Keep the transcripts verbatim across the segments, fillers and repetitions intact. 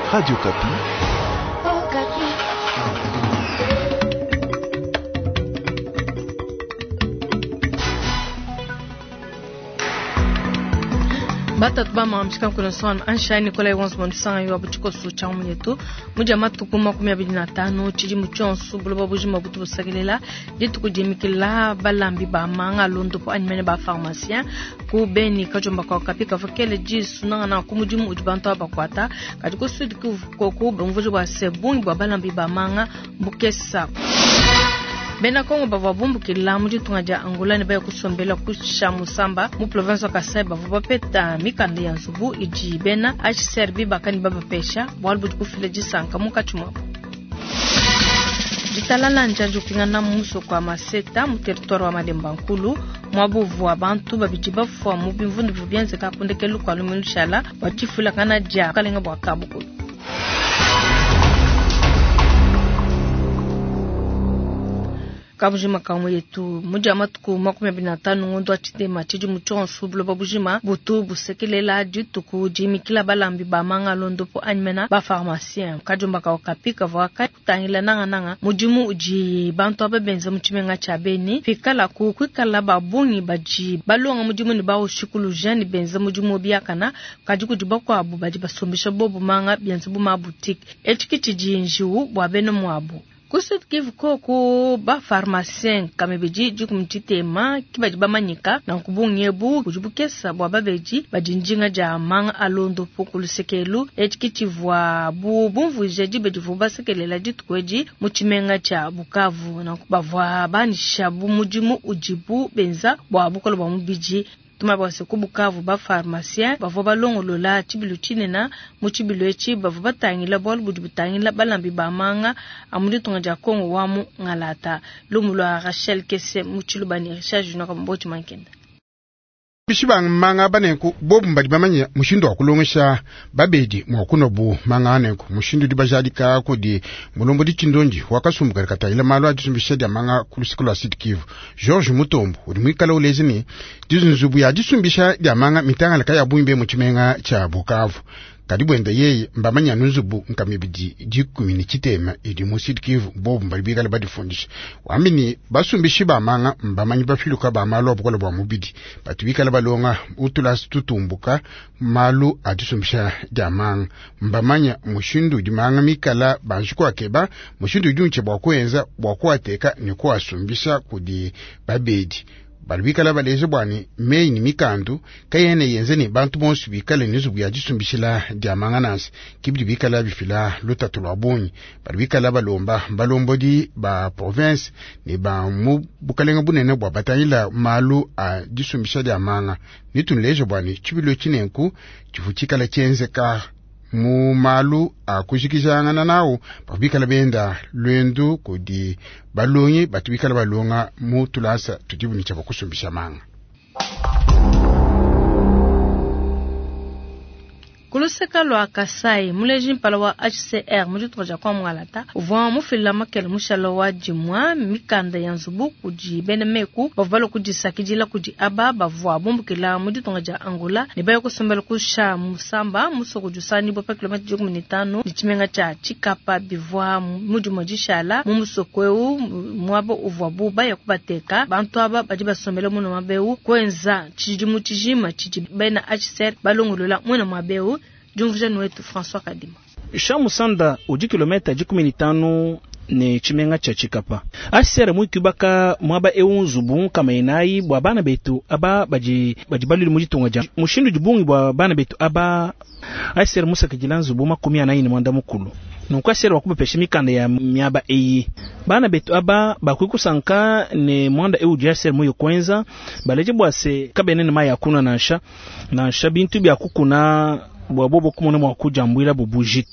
Radio Kapi. Oh, Kapi. Bata tubama mshika kuna swana ansha Nicola Evans Mondisanga yo abuchiko su chamu yetu muja matuku makumi abiri na tano chiji muchonsu buloba bujima butu busagelela ditu kujimikila balambi ba manga londo po animene ba pharmacien ku beni kajomba kwa kapika fakele jisu nanga na kumujimu ujibanto abakwata katiko sudi ku koko bumvujo ba sebungi ba balambi ba manga mbukesa Bena Kongo bava bumbu kila muji tungaja Angola ni baya kusombela kusha musamba mu province Kasai bava bapeta mikande ya nzubu iji bena H C R B bakani baba pesha walbu kufile jisanka muka chuma Jitalala njanju kingana muso kwa maseta mu territoire wa Mademba Nkulu mwabuvu wa bantu babijiba fwa mu bimvundu bibyenze kapundekelu kwa lumilushala watifula kana ja kalenga bwa kabukulu Kabujima kamwe yetu muja matuku makumi abiri na tano ngondo atitema chiji muchonsu buloba bujima butu busekelela dituku jimi kila balambi ba manga londo po animena ba pharmacien kajumba ka okapika vwaka kutangila nanga nanga mujimu uji bantu abebenza muchimenga cha beni fikala ku kwikala babungi baji balonga mujimu ni ba ushikulu jani benza mujimu biakana kajiku juba kwa abu baji basombisha bobu manga byanzu buma boutique echiki jinju bwa beno mwabu Kusut kivu koko ba pharmacien kamebeji jukumtitema kibaji bamanyika na kubunyebu kujubukesa bwa babeji bajinjinga ja manga alondo pokulu sekelu etikitivwa bu bumvu jeji bejivu basekelela jitukweji muchimenga cha Bukavu na kubavwa banisha bu mujimu ujibu benza bwa bukolo bwa mubiji Tumaba seku Bukavu ba pharmacien bavo balongolola chibilu chinena muchibilu echi bavo batangila bol budibutangila balambi ba manga amudi tungaja Kongo wamu ngalata lumulwa Rachel Kese muchilubani recharge na kambochi mankenda Bishibang manga banenku bobu mbadi bamanya mushindo wakulongesha babedi mwakunobu manga anenku mushindo di bajadika kodi mulombo di chindonji wakasumbuka kata ila malo adisumbisha dia manga kulusikulu asidi kivu George Mutombo udi mwikala ulezini dizunzubu ya disumbisha dia manga mitanga laka ya buimbe muchimenga cha Bukavu kadibu enda yeye mbamanya nunzubu nkamibidi jikumi ni chitema idi musidi kivu bobu mbadi bigala badi fundisha wamini basumbishi ba manga mbamanyi bafiluka ba malo abukola bwa mubidi batubikala balonga utulas tutumbuka malu adisumbisha jamang mbamanya mushindu dimanga mikala banjiko akeba mushindu junche bwa kwenza bwa kwateka ni kwa asumbisha kudi babedi balubikala baleze bwani mei ni mikandu kayene yenze ni bantu bonsu bikala nizubu ya jisumbishila diamanga nasi kibidi bikala bifila lutatu lwabonyi balubikala balomba balombodi ba province ni ba mu bukalenga bunene bwa batayila malu a jisumbisha diamanga nitunleje bwani chibilo chinenku chifuchikala chenze ka mu malu a kushikishanga na nao babikala benda lwendu kudi balonyi batubikala balonga mu tulasa tujibu ni chaba kusumbisha manga Kuluseka lwa Kasai muleji mpala wa H C R mujutuja kwa mgalata uva mufila makele mushala wa jimwa mikanda ya nzubu kuji bene meku bavalo kuji sakijila kuji aba bavwa bumbukila mujutunga Angola ni bayo kusombela kusha musamba muso kujusani bopa kilomita jukumi na tano nichimenga cha Chikapa bivwa mujumajishala mumusokweu mwabo uvwa buba ya kubateka bantu aba bajiba sombela muno mabeu kwenza chijimu chijima chiji bena H C R balongolola muno mabeu Jumvujani wetu François Kadima. Shamu sanda uji kilomita jikumi na tano ne chimenga cha Chikapa. Asere mwikubaka mwaba eunzubu kama inai bwa bana betu aba baji bajibalili mujitunga mushindu jibungi bwa bana betu aba asere musa kijilanzubu makumi anaini mwanda mukulu. Nuko asere wakuba peshi mikanda ya miaba eyi. Bana betu aba bakwikusanka ne mwanda euji asere muyo kwenza baleje bwase kabenene maya kuna nasha nasha bintu bya kukuna bwabobo kumone mwakujambwira bubujitu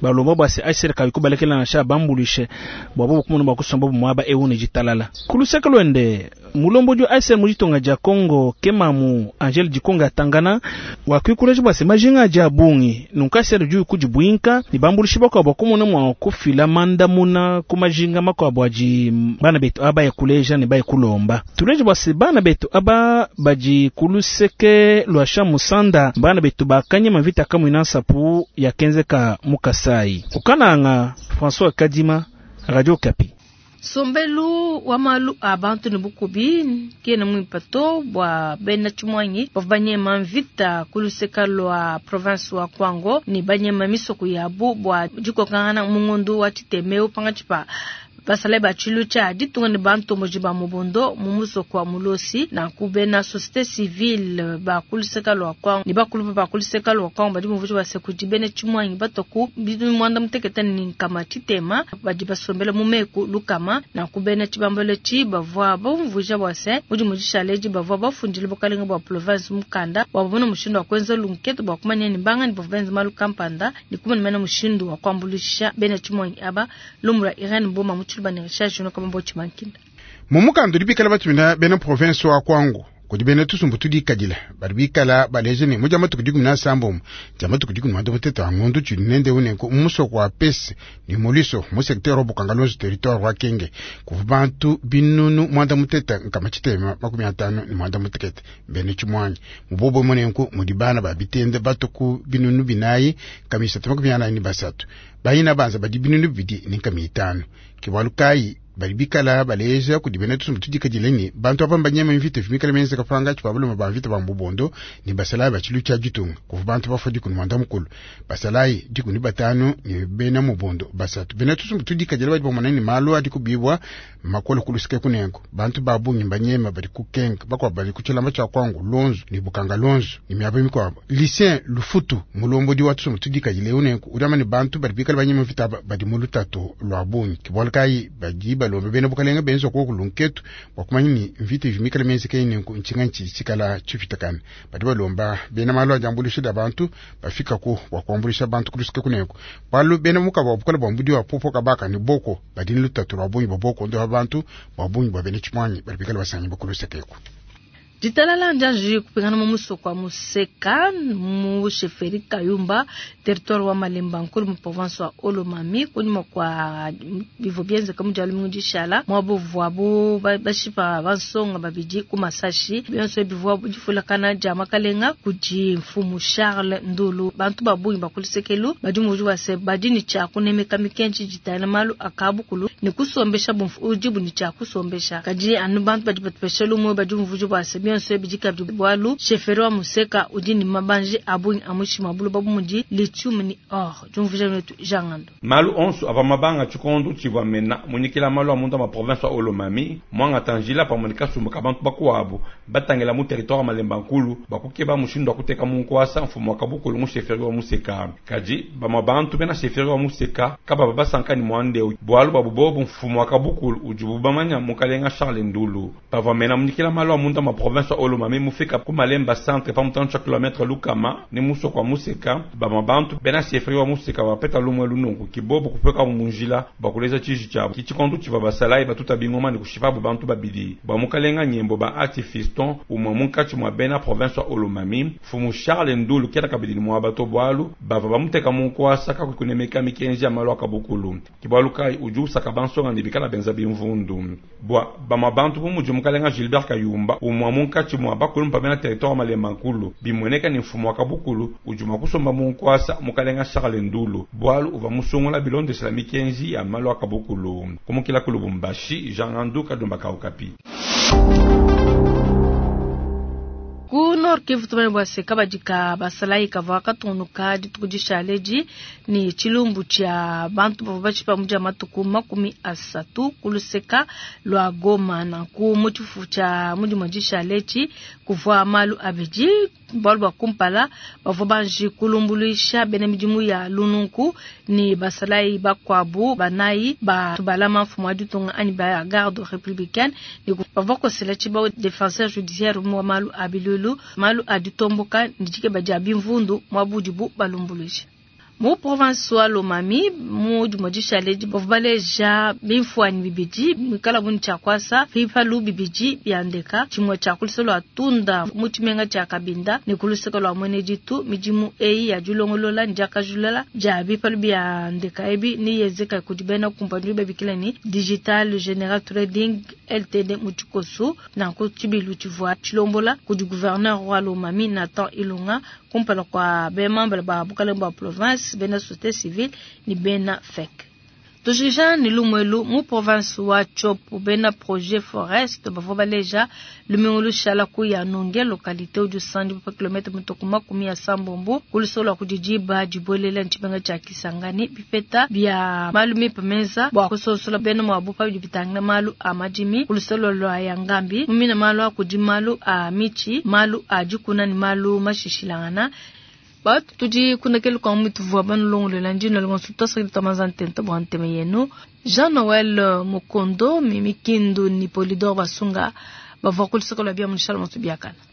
balomba basi asere ka yukubalekela na sha bambulishe babo kumuntu bakusomba mwaba eune jitalala kuluseka lwende mulombo jo asere mujitonga ja Kongo kemamu Angel Jikonga Tangana wakwikuleje basi majinga ja bungi nunkasere ju kujibwinka ni bambulishe bako bakumuna mwa kufila manda muna kumajinga mako abwaji bana betu aba yakuleja ni baye kulomba tuleje basi bana betu aba baji kuluseke lwasha musanda bana betu bakanye mavita kamwe nansapu ya kenzeka mukasai ukananga François Kadima Radio Kapi. Sombelu wa malu abantu ni bukubi kena mwipato bwa bena chumwanyi bavanye manvita kuluseka lwa province wa Kwango ni banye mamiso kuyabu bwa jiko kangana mungundu wa titemeu pangachipa basale bachilu cha ditungani bantu mojiba mubondo mumuso kwa mulosi na kubena société civile ba kuliseka lwa kwa ni bakulu ba kuliseka lwa kwa badi muvujo base kujibene chimwanyi batoku bidu mwanda muteketani kama titema badi basombele mumeku lukama na kubena chibambele chi bavwa bavuja bose muji mujishaleji bavwa bafundile bokalinga bwa province mukanda wabona mushindo wa kwenza lunketo bwa kumanya ni banga ni province malu kampanda ni kuma ni mena mushindo wa kwambulisha bena chimwanyi aba lumra Iran boma Mumukando dibikala batumina bena province wa Kwango kodi bena tusumbu tudikadila baribikala balejene mujama tukudikuna sambo jama tukudikuna ndo muteta ngondu chinende unenko muso kwa pese ni moliso mu secteur obukangalozo territoire wa Kenge kubantu binunu mwanda muteta nkamachitema makumi atano ni mwanda mutekete bene chimwanyi mubobo monenko mudibana babitende batoku binunu binayi kamisa makumi ana ni basatu bayina banza badibinunu bidi ni kamitano kiwalukai baribikala baleja kudibena tusumbu tudikadileni bantu abambanyama mvite vimikala menze kapanga chipabulu mabavite bambubondo ni basala bachilu cha jitunga kuva bantu bafodi kunwanda mukulu basalai dikuni batano ni bena mubondo basatu bena tusumbu tudikadile badi bamanani malo adi kubibwa makolo kulusike kunenko bantu babu nyimbanyema bari kukenga bakwa bari kuchilamba cha Kwango lonzo ni bukanga lonzo ni miabe mikwa lycée lufutu mulombo di watu sumbu tudikadile unenko udama ni bantu baribikala banyema mvita badi mulutato lwabunyi kibolkai badi balombe bena bukalenga benzo ko kulunketu wakumanyini mvite vimikala menze kayine nchinganchi chikala chifitakana badi balomba bena malo ajambulisha abantu bafika ko wakwambulisha abantu kulusika kuneko balo bena muka babukala bambudi wa popo kabaka ni boko badi lutatu rabunyi baboko ndo abantu babunyi babene chimwanyi baribikala basanyi bakulusika ko Jitalala njanji kupingana mumuso kwa museka mu sheferi Kayumba territoire wa Malemba nkulu mu province wa Olomami kunyuma kwa bivo bienze kamu jalu mujishala mwabo vwabu bashipa bansonga babiji kumasashi byanso bivo bujifula kana jama kalenga kuji mfumu Charles Ndulu bantu babu bakulisekelu bajimuju wase badini cha kunemeka mikenchi jitala malu akabukulu ni kusombesha bumfu ujibu ni cha kusombesha kaji anu bantu bajipatpeshelu mwe bajimuju wase bianso bijika bwalu shefero museka ujini mabanje abuni amushi mabulu babu muji lichumni oh jumvija netu jangando malu onsu ava mabanga chikondo chibwa mena munikila malu amunda ma province wa Olomami mwanga tangila pa monika sumbuka bantu bakuabu batangela mu territoire Malemba nkulu bakukeba mushindo akuteka munkwasa mfumo wakabukulu mu shefero museka kaji ba mabantu bena shefero museka kaba baba sankani mwande bwalu babu bobu mfumo wakabukulu ujubu bamanya mukalenga Charles Ndulu pava mena munikila malu amunda ma province Olomami mufika ku Malemba centre pa mutano cha kilometre lukama ni muso kwa museka ba mabantu bena sheferi wa museka wapeta lumwe lunungu kibobo kupeka munjila bakuleza chiji chabo kichikondu chiba basalai batuta bingoma ni kushifabu bantu babidi ba mukalenga nyembo ba artifiston umwe munkachi mwa bena province wa Olomami fumu Charles Ndulu kiata kabidi mwa bato bwalu bava bamuteka munkwasa ka kunemeka mikenji amalo akabukulu kibalukai uju sakabanso ngandi bikala benza bimvundu bwa ba mabantu mumu mukalenga Gilbert Kayumba umwe munkachi mwa bakulu mpamena territoire Malemba nkulu bimweneka ni mfumo wakabukulu ujuma kusomba munkwasa mukalenga Charles Ndulu bwalu uva musongola bilondo islamiki enzi ya malo akabukulu kumukila kulubumbashi Jean Anduka Dombaka Okapi Kunor Kivu tumene bwase kabajika basalai kavaka tunuka ditukujishaleji ni chilumbu cha bantu babachi pamoja matuku makumi asatu kuluseka lwa Goma na ku muchifu cha muji mojishaleji kuvwa malu abeji balba kumpala bavobanji kulumbuluisha bene mijimu ya lununku ni basalai bakwabu banai ba tubalama mfumo tunga ani ba garde républicaine ni bavoko selechi ba défenseur judiciaire mu malu abilulu malu aditomboka ndike bajabi mvundu mwabujibu balumbuluisha Mu province wa Lomami mu jumojisha leji bovaleja bimfuani bibiji mikala buni chakwasa fifalu bibiji byandeka chimwa chakuliselo atunda muchimenga cha kabinda ni kuluselo amweneji tu mijimu ei ya julongolola njaka julala ja bifalu byandeka ebi ni yezeka kudibena kumpanyu bebikile ni Digital General Trading Ltd muchikosu na kuchibilu chivwa chilombola kudu gouverneur wa Lomami Nathan Ilunga kumpala kwa be membre ba bukalemba province bena société civile ni bena fek. Tojija ni lumwelu mu province wa Chopo bena projet forest bavoba leja lumengulu shala ku ya nonge localité uju sandi pa kilometre mutokuma kumi ya Sambombo kulisolo kujijiba jibolela nchibenga cha Kisangani bipeta bya malumi pemeza bwa kusosola bena mwabupa bibitanga malu amajimi kulisolo lo ya ngambi mumina malu akujimalu a michi malu ajikuna ni malu mashishilangana. But tuji kuna kelu kwa mwitu vuabanu longu lelanjino lengonsuta sa kilita mazantenta buhanteme yenu. Jean-Noël Mukondo, Mimikindu ni Polidor Basunga, bavakuli sako labia mnishala masubiakana.